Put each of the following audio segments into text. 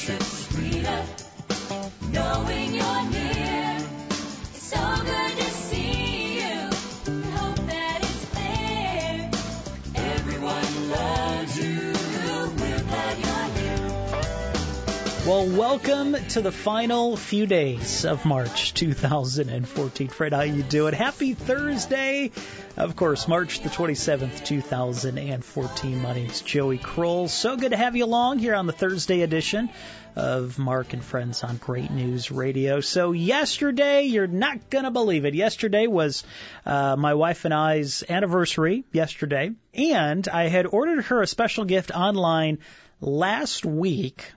worship. Knowing you're near, it's so good to see you. We hope that it's clear. Everyone loves you. We're glad you're here. Well, welcome to the final few days of March 2014. Fred, how you doing? Happy Thursday. Of course, March the 27th, 2014. My name's Joey Kroll. So good to have you along here on the Thursday edition of Mark and Friends on Great News Radio. So yesterday, you're not going to believe it. Yesterday was my wife and I's anniversary yesterday, and I had ordered her a special gift online last week.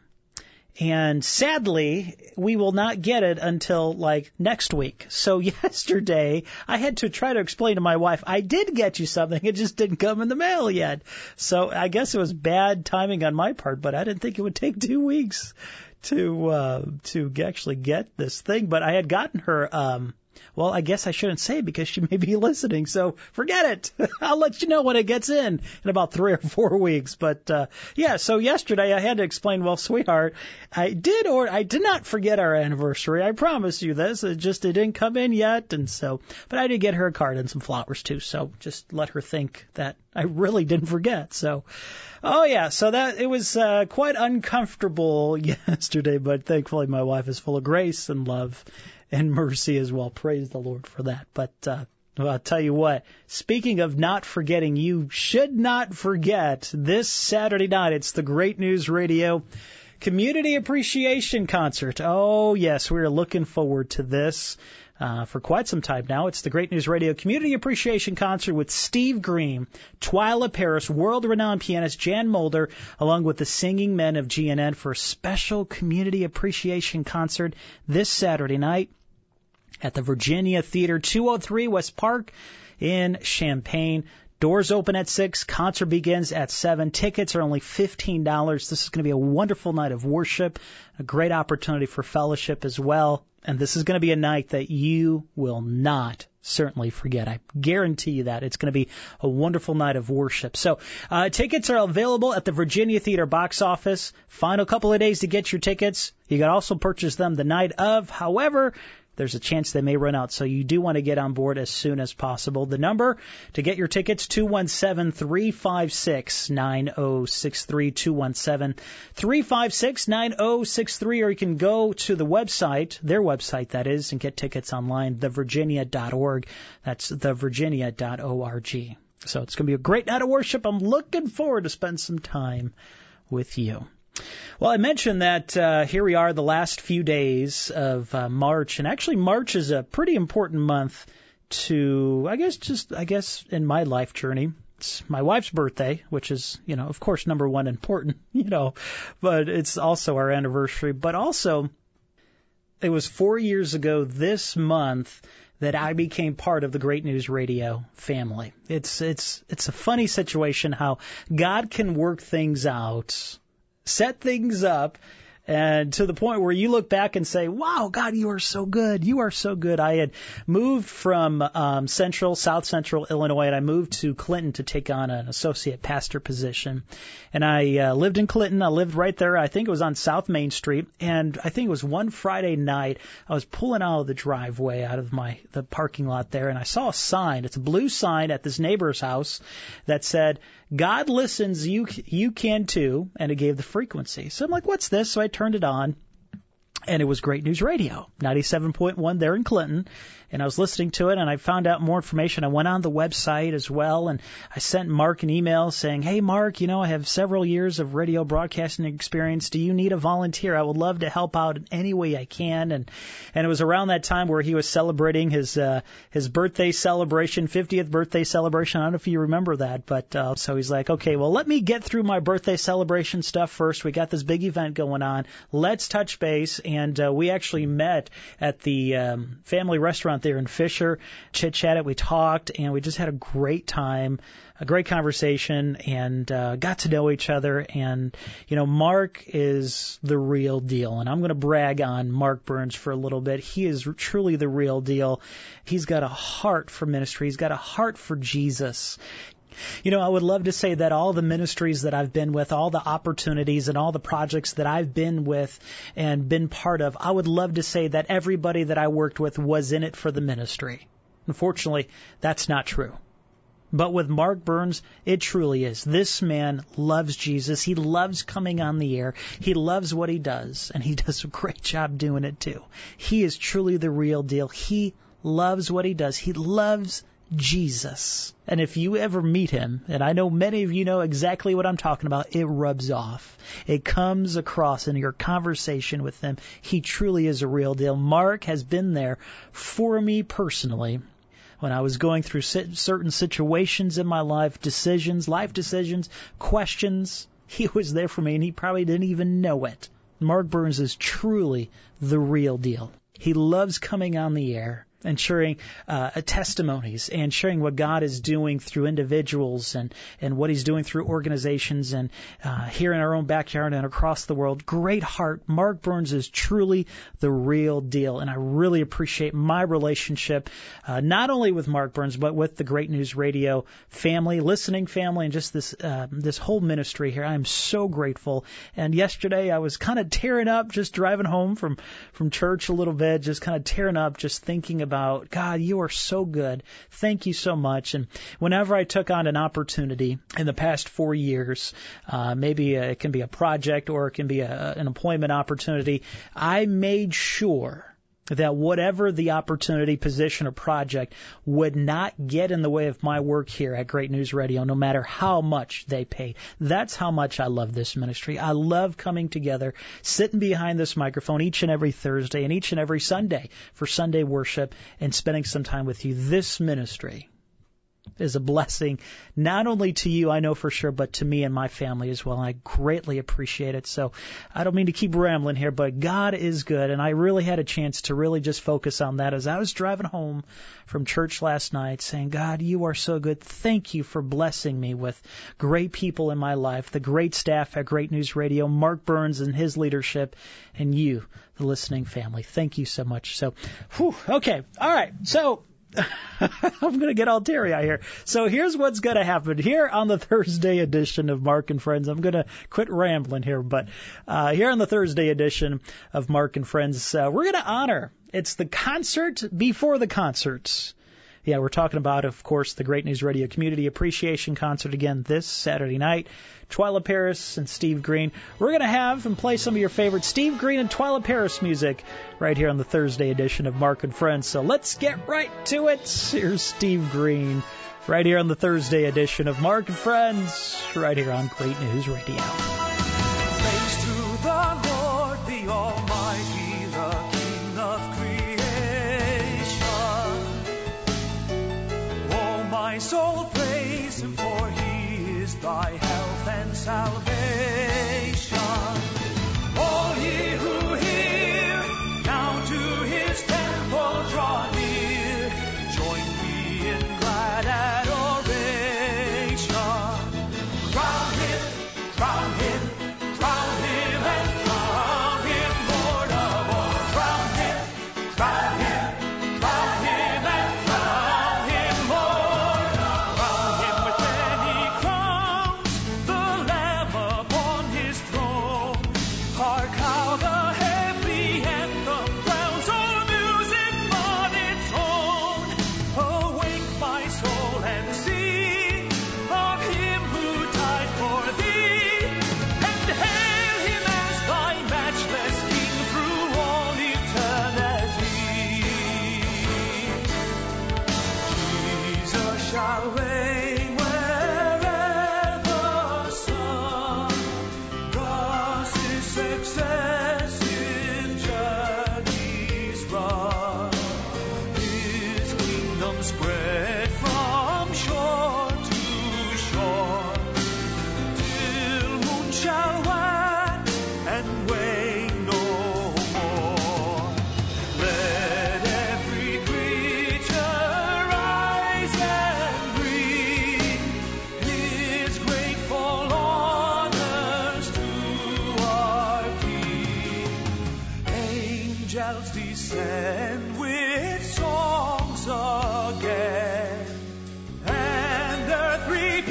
And sadly, we will not get it until like next week. So yesterday, I had to try to explain to my wife, I did get you something. It just didn't come in the mail yet. So I guess it was bad timing on my part, but I didn't think it would take 2 weeks to actually get this thing. But I had gotten her, well, I guess I shouldn't say because she may be listening, so forget it. I'll let you know when it gets in about 3 or 4 weeks. But, yeah, so yesterday I had to explain, well, sweetheart, I did not forget our anniversary. I promise you this. It didn't come in yet. And so, but I did get her a card and some flowers too. So just let her think that I really didn't forget. So, oh yeah, so that it was quite uncomfortable yesterday, but thankfully my wife is full of grace and love and mercy as well. Praise the Lord for that. But I'll tell you what, speaking of not forgetting, you should not forget this Saturday night. It's the Great News Radio Community Appreciation Concert. Oh, yes, we are looking forward to this for quite some time now. It's the Great News Radio Community Appreciation Concert with Steve Green, Twyla Paris, world-renowned pianist Jan Mulder, along with the singing men of GNN for a special Community Appreciation Concert this Saturday night at the Virginia Theater, 203 West Park in Champaign. Doors open at 6. Concert begins at 7. Tickets are only $15. This is going to be a wonderful night of worship, a great opportunity for fellowship as well. And this is going to be a night that you will not certainly forget. I guarantee you that. It's going to be a wonderful night of worship. So tickets are available at the Virginia Theater box office. Final couple of days to get your tickets. You can also purchase them the night of. However, there's a chance they may run out, so you do want to get on board as soon as possible. The number to get your tickets, 217-356-9063, 217-356-9063, or you can go to the website, their website that is, and get tickets online, thevirginia.org. That's thevirginia.org. So it's going to be a great night of worship. I'm looking forward to spend some time with you. Well, I mentioned that here we are, the last few days of March, and actually March is a pretty important month to, I guess in my life journey. It's my wife's birthday, which is, of course, number one important, but it's also our anniversary. But also, it was 4 years ago this month that I became part of the Great News Radio family. It's a funny situation how God can work things out, set things up, and to the point where you look back and say, wow, God, you are so good. You are so good. I had moved from South Central Illinois, and I moved to Clinton to take on an associate pastor position. And I lived in Clinton. I lived right there. I think it was on South Main Street. And I think it was one Friday night, I was pulling out of the driveway, out of the parking lot there, and I saw a sign. It's a blue sign at this neighbor's house that said, God listens, you can too, and it gave the frequency. So I'm like, what's this? So I turned it on, and it was Great News Radio, 97.1 there in Clinton. And I was listening to it, and I found out more information. I went on the website as well, and I sent Mark an email saying, hey, Mark, I have several years of radio broadcasting experience. Do you need a volunteer? I would love to help out in any way I can. And it was around that time where he was celebrating his birthday celebration, 50th birthday celebration. I don't know if you remember that, but so he's like, okay, well, let me get through my birthday celebration stuff first. We got this big event going on. Let's touch base. And we actually met at the family restaurant there in Fisher, chit-chatted, we talked, and we just had a great time, a great conversation, and got to know each other. And, Mark is the real deal, and I'm going to brag on Mark Burns for a little bit. He is truly the real deal. He's got a heart for ministry. He's got a heart for Jesus. You know, I would love to say that all the ministries that I've been with, all the opportunities and all the projects that I've been with and been part of, I would love to say that everybody that I worked with was in it for the ministry. Unfortunately, that's not true. But with Mark Burns, it truly is. This man loves Jesus. He loves coming on the air. He loves what he does, and he does a great job doing it too. He is truly the real deal. He loves what he does. He loves Jesus. And if you ever meet him, and I know many of you know exactly what I'm talking about, it rubs off. It comes across in your conversation with him. He truly is a real deal. Mark has been there for me personally when I was going through certain situations in my life, life decisions, questions. He was there for me, and he probably didn't even know it. Mark Burns is truly the real deal. He loves coming on the air and sharing testimonies and sharing what God is doing through individuals and what he's doing through organizations and here in our own backyard and across the world. Great heart. Mark Burns is truly the real deal, and I really appreciate my relationship not only with Mark Burns but with the Great News Radio family, listening family, and just this whole ministry here. I am so grateful. And yesterday I was kind of tearing up just driving home from church a little bit, just kind of tearing up, just thinking about, God, you are so good. Thank you so much. And whenever I took on an opportunity in the past 4 years, maybe it can be a project or it can be an employment opportunity, I made sure that whatever the opportunity, position, or project would not get in the way of my work here at Great News Radio, no matter how much they paid. That's how much I love this ministry. I love coming together, sitting behind this microphone each and every Thursday and each and every Sunday for Sunday worship and spending some time with you. This ministry is a blessing, not only to you, I know for sure, but to me and my family as well. I greatly appreciate it. So I don't mean to keep rambling here, but God is good. And I really had a chance to really just focus on that as I was driving home from church last night saying, God, you are so good. Thank you for blessing me with great people in my life, the great staff at Great News Radio, Mark Burns and his leadership, and you, the listening family. Thank you so much. So, okay. All right. So, I'm going to get all teary-eyed here. So here's what's going to happen here on the Thursday edition of Mark and Friends. I'm going to quit rambling here, but here on the Thursday edition of Mark and Friends, we're going to honor. It's the concert before the concerts. Yeah, we're talking about, of course, the Great News Radio Community Appreciation Concert again this Saturday night. Twyla Paris and Steve Green. We're going to have and play some of your favorite Steve Green and Twyla Paris music right here on the Thursday edition of Mark and Friends. So let's get right to it. Here's Steve Green right here on the Thursday edition of Mark and Friends right here on Great News Radio. Praise to the Lord, the Almighty, the King of creation. Oh, my soul, praise him, for he is thy health and salvation. All ye who hear, now to his temple draw near. Join me in glad adoration. Crown him, crown him, crown him, and crown him Lord of all. Crown him, crown him, crown him, and crown him Lord. Crown him with many crowns, the Lamb upon his throne. Hark how the heavenly anthem crowns all music but its own. Awake my soul and sing of him who died for thee, and hail him as thy matchless King through all eternity. Jesus shall reign wherever the sun does his successive journeys run. His kingdom spread from shore to shore, till moon shall wax and wane no more. Let every creature rise and bring his grateful honors to our King. Angels descend with songs again, and earth repeats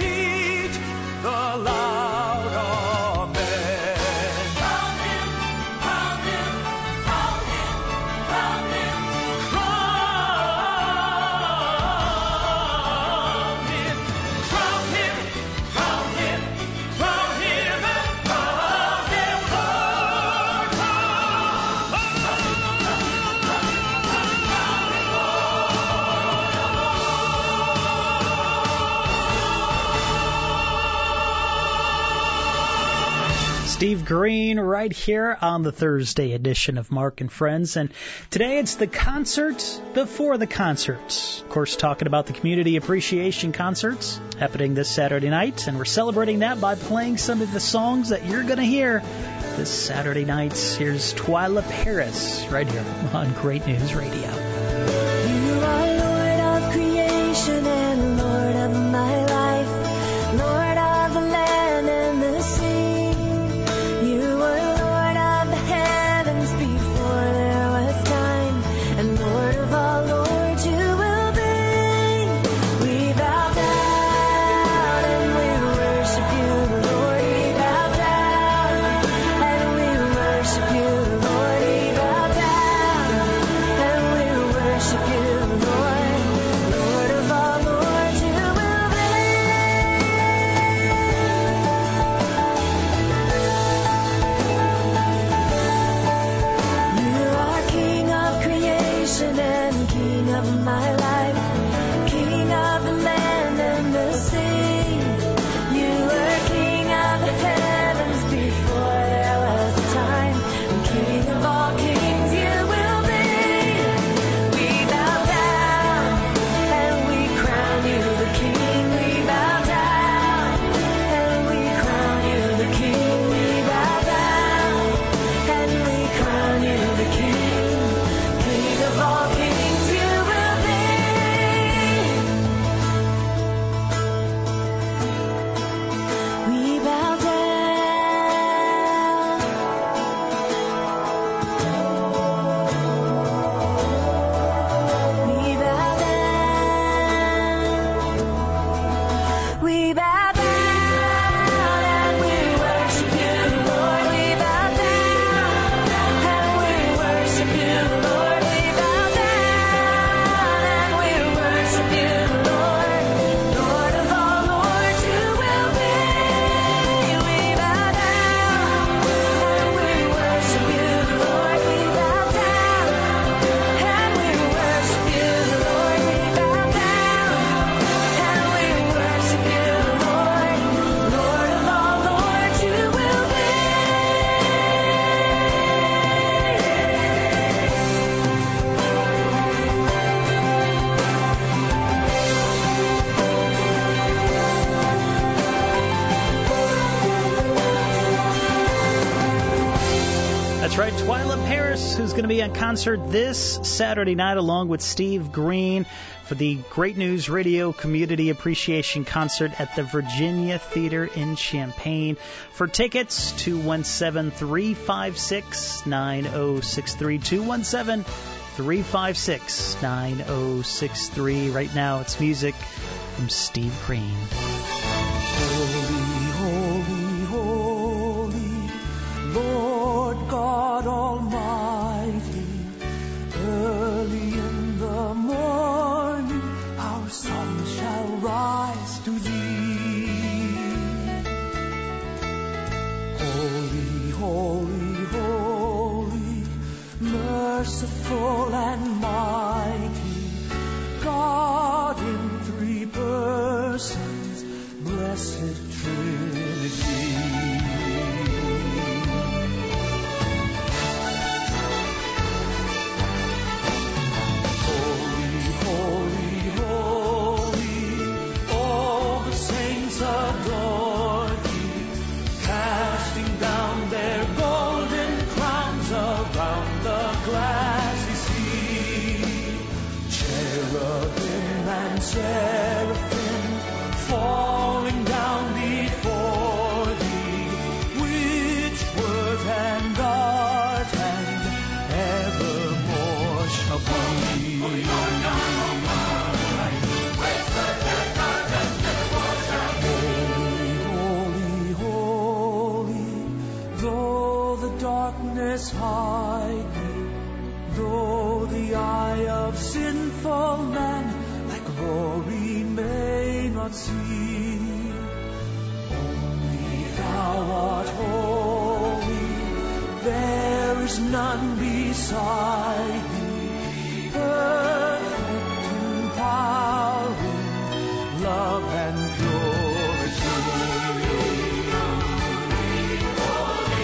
Steve Green right here on the Thursday edition of Mark and Friends. And today it's the concert before the concerts. Of course, talking about the Community Appreciation Concerts happening this Saturday night. And we're celebrating that by playing some of the songs that you're going to hear this Saturday night. Here's Twyla Paris right here on Great News Radio. You are Lord of creation and Lord of my life, Lord of the land and the sea. You were Lord of the heavens before there was time, and Lord of all lords you will be. We bow down and we worship you, Lord. We bow down and we worship you, Lord. We bow down and we worship you, Lord. Lord of all lords you will be. You are King of creation and King of my life, King of the land and the sea. You were King of the heavens before there was time, and King of all kings you will be. We bow down and we crown you the King. We bow down and we crown you the King. We bow down and we crown you the King. King of all kings you will be. We bow down. We bow down. We bow down and we worship you, Lord. We bow down and we worship you, Lord. We bow down and we worship you, Lord. Lord of all lords you will be. We bow down and we worship you, Lord. We bow down and we worship you, Lord. We bow down and we worship you, Lord. Lord of all lords you will be. That's right, Twyla Paris, who's going to be on concert this Saturday night along with Steve Green for the Great News Radio Community Appreciation Concert at the Virginia Theater in Champaign. For tickets, 217-356-9063, 217-356-9063. Right now, it's music from Steve Green. Holy, holy, Lord God Almighty. Early in the morning, our song shall rise to thee. Holy, holy, holy, merciful and mighty, God in three persons, blessed Trinity. Holy, holy, holy, all the saints adore thee, casting down their golden crowns around the glassy sea. Cherubim and seraphim falling down before thee, which word and art and evermore shall be. Holy, holy, holy, though the darkness hide thee, though the eye of sinful man thy glory may not see, only thou art holy, there is none beside thee, perfect in power, in love and purity. Holy, holy,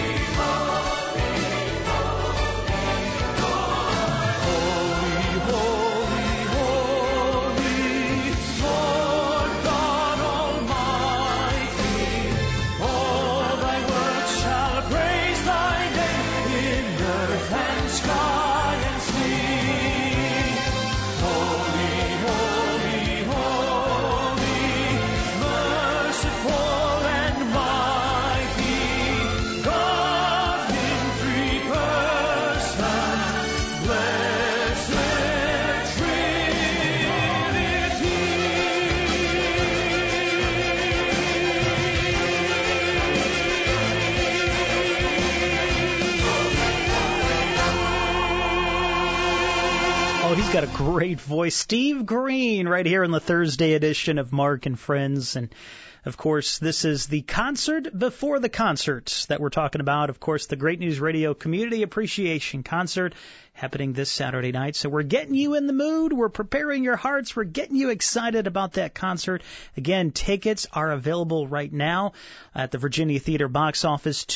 He's got a great voice. Steve Green right here in the Thursday edition of Mark and Friends. And, of course, this is the concert before the concerts that we're talking about. Of course, the Great News Radio Community Appreciation Concert happening this Saturday night. So we're getting you in the mood. We're preparing your hearts. We're getting you excited about that concert. Again, tickets are available right now at the Virginia Theater box office,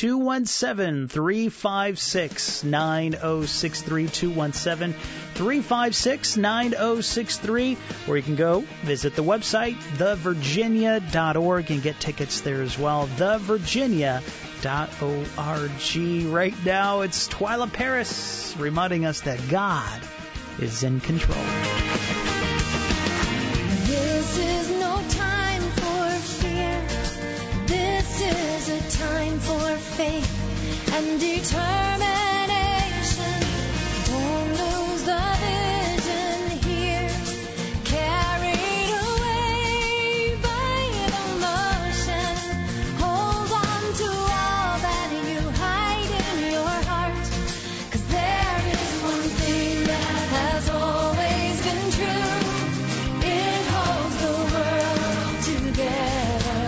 217-356-9063, 217-356-9063, or you can go visit the website, thevirginia.org, and get tickets there as well, thevirginia.org. Right now, it's Twyla Paris reminding us that God is in control. This is no time for fear. This is a time for faith and determination. Don't lose the vision here. Carried away by emotion. Hold on to all that you hide in your heart. 'Cause there is one thing that has always been true. It holds the world together.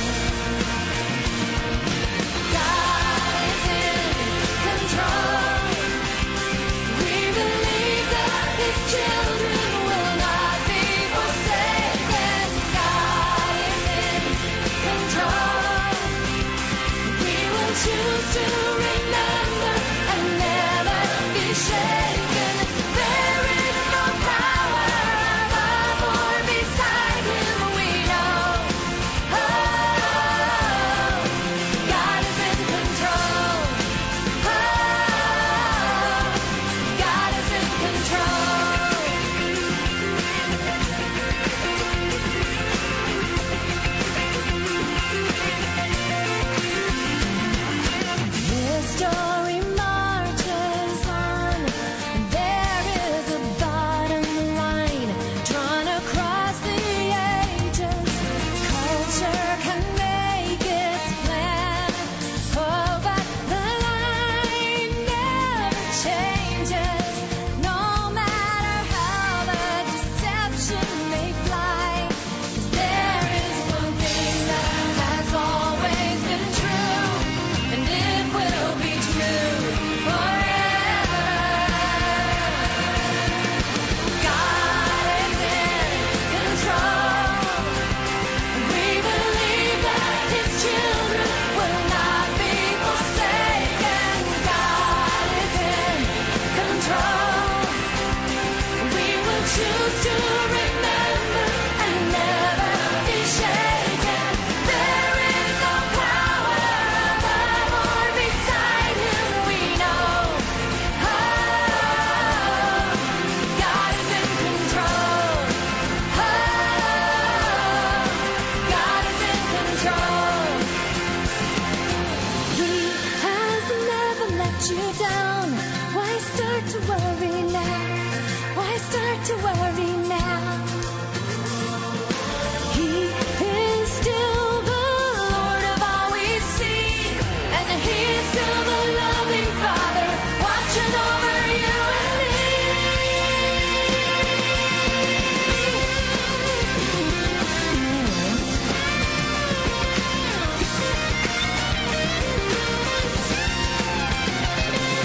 God is in control. We believe that His children will not be forsaken. God is in control. We will choose to remember and never be shaken. There is no power above or beside Him, we know. Oh, God is in control. Oh, God is in History marches on. There is a bottom line drawn across the ages. Culture can make its plan. Oh, but the line never changes. No matter how the deception may fly. 'Cause there is one thing that has always been true. And it will be true forever. God is in control. We believe that His children will not be forsaken. God is in control. We will choose to remember and never be shaken. There is no power above or beside Him, we know. Oh, God is in control. Oh, God is in control. He has never let you down. Why start to worry now? Why start to worry now? He is still the Lord of all we see, and He is still the loving Father watching over you and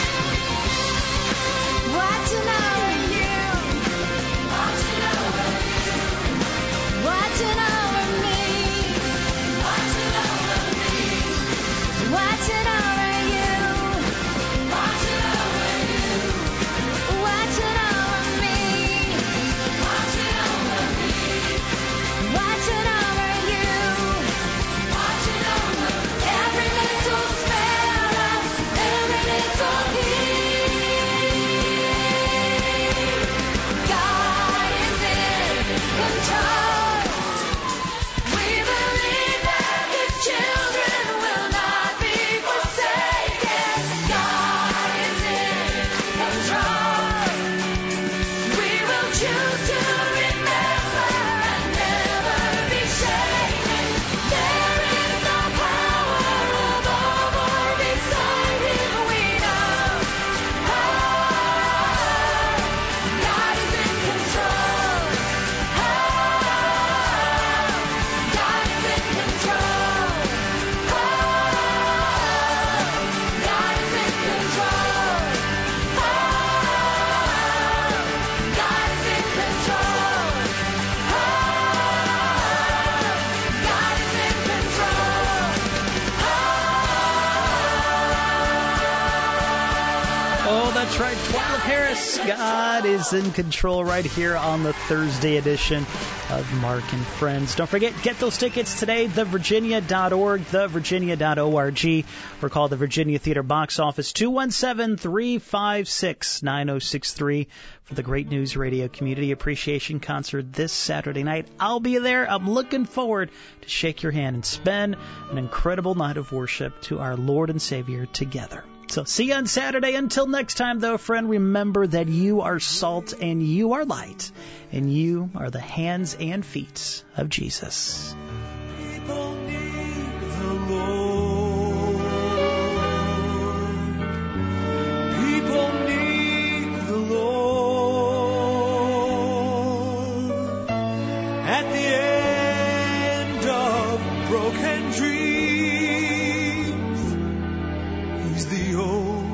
watching over you, watching over you. that's right. Twila Paris. God is in control right here on the Thursday edition of Mark and Friends. Don't forget, get those tickets today, thevirginia.org, thevirginia.org, or call the Virginia Theater box office 217-356-9063 for the Great News Radio Community Appreciation Concert this Saturday night. I'll be there. I'm looking forward to shake your hand and spend an incredible night of worship to our Lord and Savior together. So see you on Saturday. Until next time, though, friend, remember that you are salt and you are light, and you are the hands and feet of Jesus. People need the Lord. People need the Lord. At the end of broken dreams, He's the only